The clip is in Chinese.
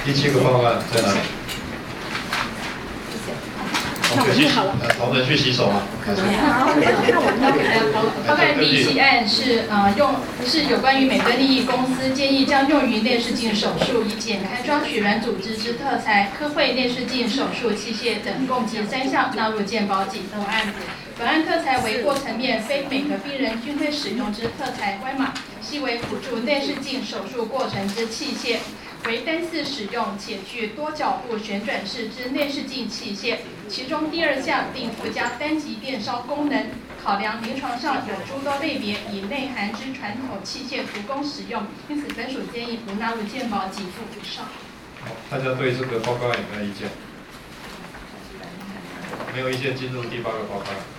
第7个报告案在哪里？同仁去洗手啊。 报告第7案是有关于美敦利益公司建议将用于内视镜手术以剪开装取卵组织之特材科惠内视镜手术器械等共计3项纳入健保给付案。本案特材为过层面非每个病人均会使用之特材歪码，系为辅助内视镜手术过程之器械，为单次使用且具多角度旋转式之内视镜器械。其中第2项并附加单极电烧功能，考量临床上有诸多类别以内含之传统器械足供使用，因此本署建议不纳入健保给付以上。 好，大家对这个报告有没有意见？没有意见，进入第8个报告。